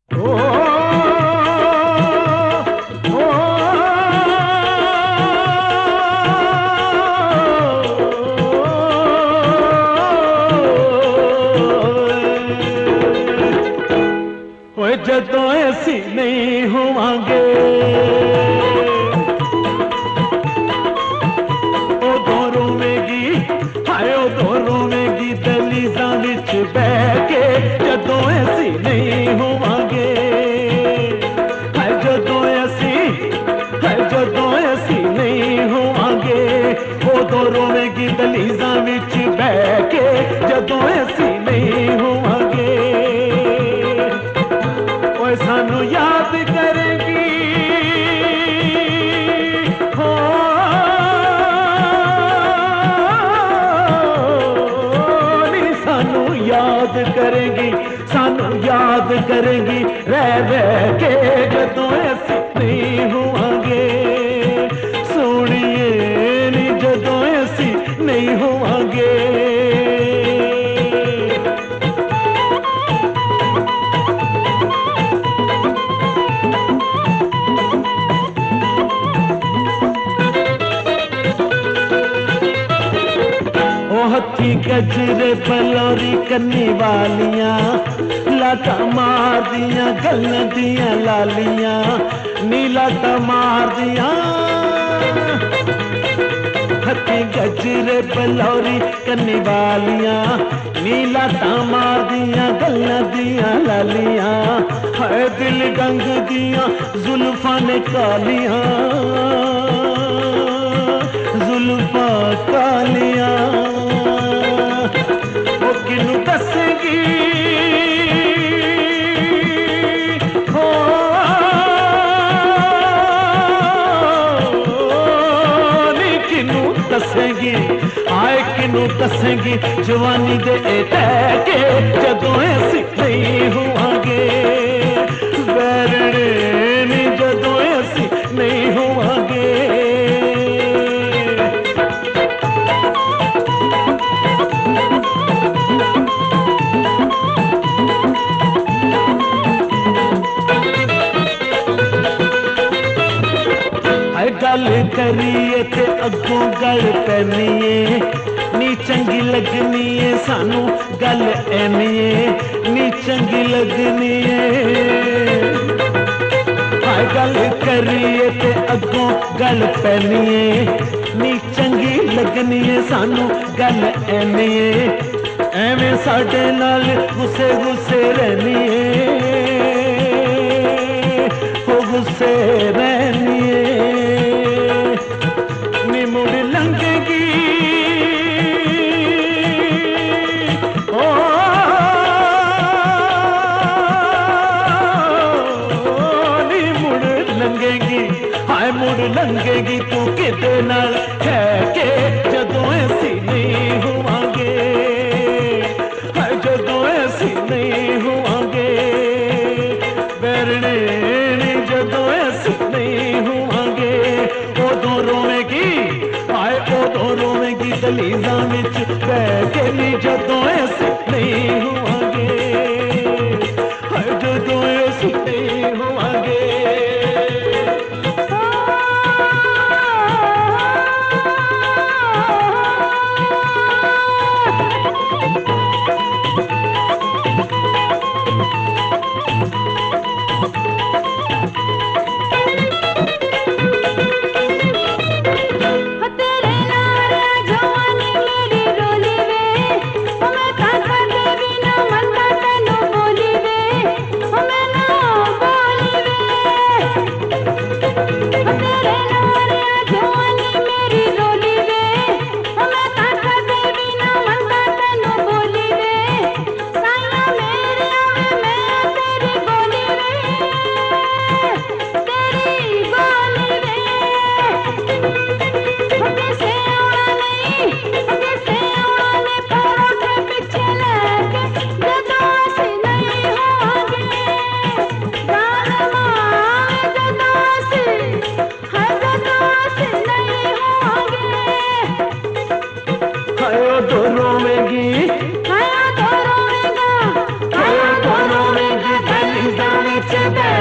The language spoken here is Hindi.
जदों ऐसी नहीं होवांगे उदों रोवेगी, हाय उदों रोवेगी दलीज़ां विच बह के। जदों ऐसी नहीं होवांगे, हाय जदों ऐसी नहीं होवांगे उदों रोवेगी दलीज़ां विच बह के। जदों ऐसी नहीं होवांगे सानू याद करेगी, हो नी सानू याद करेगी, सानू याद करेगी रह रह के। जदों ऐसी नहीं होवांगे सोनिए नी, जदों ऐसी नहीं होवांगे। हथी गजरे बलौरी कन्नी वालियां, लाटा मार दियां गल्लां दियां लालियां, नीलाटा मार दियां। हथी गजरे बलौरी कन्नी वालियां, नीलाटा मार दियां गल्लां दियां लालियां, है दिल गंग दियां जुल्फां ने कालियां, जुल्फां कालियां। किनू दसेगी, हो नी किनू दसेगी, आए किनू दसेगी जवानी दे टैके। जदों ऐसी नहीं होवांगे बैरणे नी, जदों ऐसी नहीं होवांगे। गल करिए ते अगों गल पैनीए नी, चंगी लगनी है सानू गल ऐनीए नी, चंगी लगनी है। हाय गल करिए ते अगों गल पैनीए नी, चंगी लगनी है सानू गल ऐनीए। एवें साडे नाल गुस्से गुस्से रहनीए, हो गुस्से रहनीए। मुड़ लंघेगी, ओ नी मुड़ लंघेगी, हाय मुड़ लंघेगी तू किदे नाल है के। जदों ऐसी नहीं होवांगे, हाय जदों ऐसी नहीं होवांगे बैरणे नी, जदों ऐसी नहीं होवांगे उदों रोवेगी, उदों रोवेगी दलीज़ां विच बह के नी। जदों ऐसी नहीं होवांगे, हाय जदों ऐसी नहीं होवांगे। च